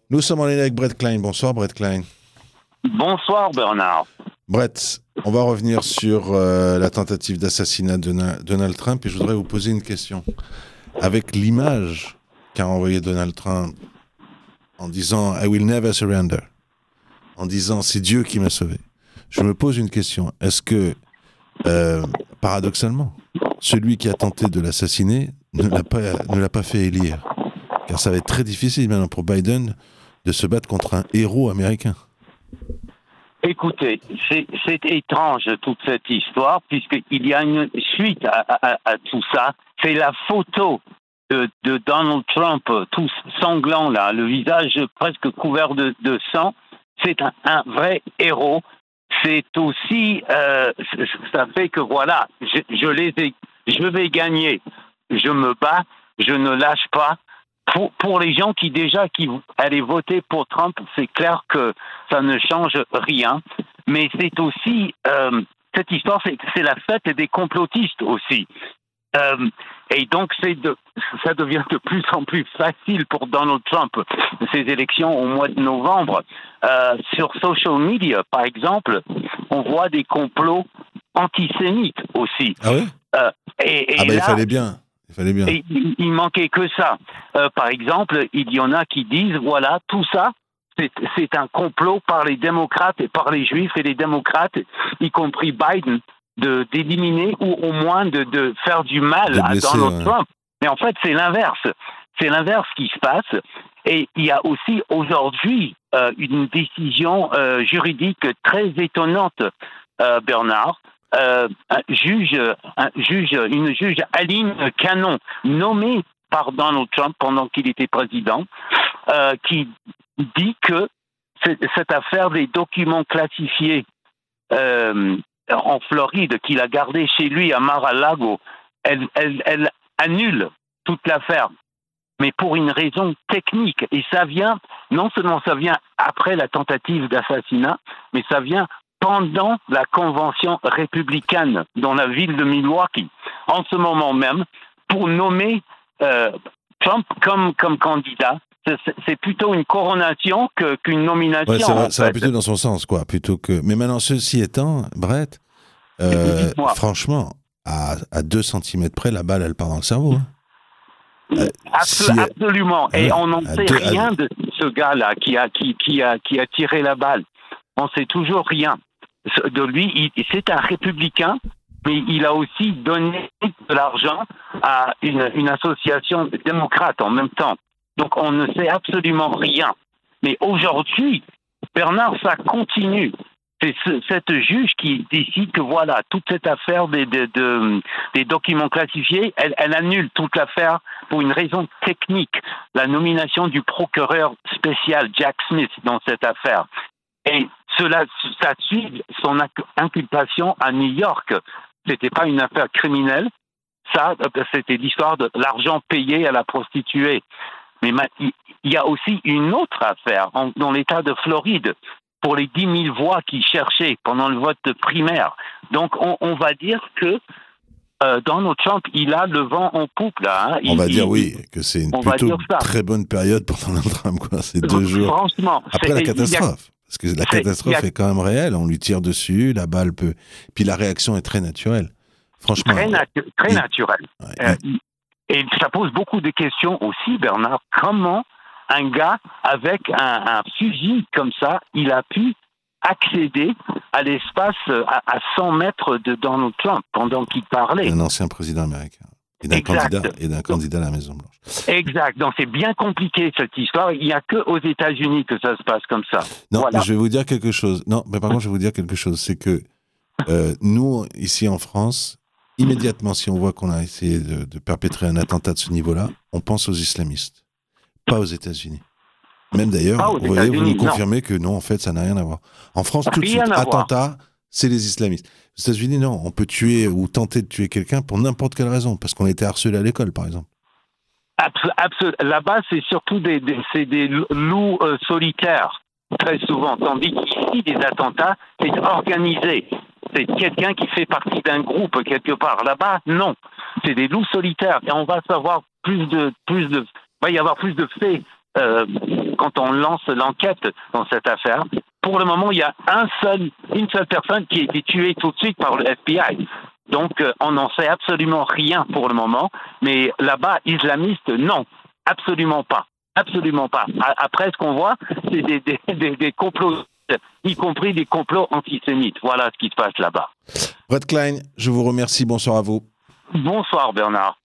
Nous sommes en ligne avec Brett Klein. Bonsoir, Brett Klein. Bonsoir Bernard. Brett, on va revenir sur la tentative d'assassinat de Donald Trump et je voudrais vous poser une question. Avec l'image qu'a envoyée Donald Trump en disant « I will never surrender », en disant « c'est Dieu qui m'a sauvé », je me pose une question. Est-ce que, paradoxalement, celui qui a tenté de l'assassiner ne l'a pas fait élire? Car ça va être très difficile maintenant pour Biden de se battre contre un héros américain. Écoutez, c'est étrange toute cette histoire, puisqu'il y a une suite à tout ça. C'est la photo de Donald Trump, tout sanglant là, le visage presque couvert de sang. C'est un vrai héros. C'est aussi, ça fait que voilà, je vais gagner. Je me bats, je ne lâche pas. Pour les gens qui allaient voter pour Trump, c'est clair que ça ne change rien. Mais c'est aussi, cette histoire, c'est la fête des complotistes aussi. Et donc, ça devient de plus en plus facile pour Donald Trump, ces élections au mois de novembre. Sur social media, par exemple, on voit des complots antisémites aussi. Ah oui? Il fallait bien. Et il manquait que ça. Par exemple, il y en a qui disent, voilà, tout ça, c'est un complot par les démocrates et par les juifs et les démocrates, y compris Biden, d'éliminer ou au moins de faire du mal à Donald Trump. Mais en fait, c'est l'inverse. C'est l'inverse qui se passe. Et il y a aussi aujourd'hui une décision juridique très étonnante, Bernard. Une juge Aline Cannon, nommée par Donald Trump pendant qu'il était président, qui dit que cette affaire des documents classifiés en Floride qu'il a gardé chez lui à Mar-a-Lago, elle annule toute l'affaire, mais pour une raison technique. Et non seulement ça vient après la tentative d'assassinat, mais ça vient pendant la convention républicaine dans la ville de Milwaukee, en ce moment même, pour nommer Trump comme candidat. C'est plutôt une coronation qu'une nomination. Ouais, ça va plutôt dans son sens, quoi. Mais maintenant, ceci étant, Brett, franchement, à 2 centimètres près, la balle, elle part dans le cerveau. Hein. Absolument. Et on n'en sait rien de ce gars-là qui a tiré la balle. On sait toujours rien de lui. C'est un républicain, mais il a aussi donné de l'argent à une association démocrate en même temps. Donc on ne sait absolument rien. Mais aujourd'hui, Bernard, ça continue. C'est cette juge qui décide que voilà, toute cette affaire des documents classifiés, elle annule toute l'affaire pour une raison technique. La nomination du procureur spécial Jack Smith dans cette affaire. Et ça suit son inculpation à New York. C'était pas une affaire criminelle. Ça, c'était l'histoire de l'argent payé à la prostituée. Mais il y a aussi une autre affaire dans l'État de Floride pour les 10 000 voix qu'ils cherchaient pendant le vote primaire. Donc, on va dire que Donald Trump, il a le vent en poupe, là. Hein. On va dire, que c'est une plutôt très bonne période pour Donald Trump, quoi. C'est 2 jours franchement, après la catastrophe. Parce que la catastrophe est quand même réelle. On lui tire dessus, la balle peut... Puis la réaction est très naturelle. Franchement. Très naturelle. Ouais. Et ça pose beaucoup de questions aussi, Bernard. Comment un gars avec un fusil comme ça, il a pu accéder à l'espace à 100 mètres de Donald Trump pendant qu'il parlait? Un ancien président américain. Et d'un candidat à la Maison-Blanche. Exact. Donc, c'est bien compliqué, cette histoire. Il n'y a qu'aux États-Unis que ça se passe comme ça. Non, voilà. Mais je vais vous dire quelque chose. Non, mais par contre, je vais vous dire quelque chose. C'est que nous, ici en France, immédiatement, si on voit qu'on a essayé de perpétrer un attentat de ce niveau-là, on pense aux islamistes, pas aux États-Unis. Même d'ailleurs, vous nous confirmez que non, en fait, ça n'a rien à voir. En France, tout de suite, attentat, c'est les islamistes. Aux États-Unis, non, on peut tuer ou tenter de tuer quelqu'un pour n'importe quelle raison, parce qu'on a été harcelé à l'école, par exemple. Absolument. Là-bas, c'est surtout des loups solitaires, très souvent. Tandis qu'ici, des attentats, c'est organisé. C'est quelqu'un qui fait partie d'un groupe quelque part. Là-bas, non. C'est des loups solitaires. Et on va savoir va y avoir plus de faits quand on lance l'enquête dans cette affaire. Pour le moment, il y a une seule personne qui a été tuée tout de suite par le FBI. Donc, on n'en sait absolument rien pour le moment. Mais là-bas, islamiste, non, absolument pas. Absolument pas. Après, ce qu'on voit, c'est des complots, y compris des complots antisémites. Voilà ce qui se passe là-bas. Brett Klein, je vous remercie. Bonsoir à vous. Bonsoir, Bernard.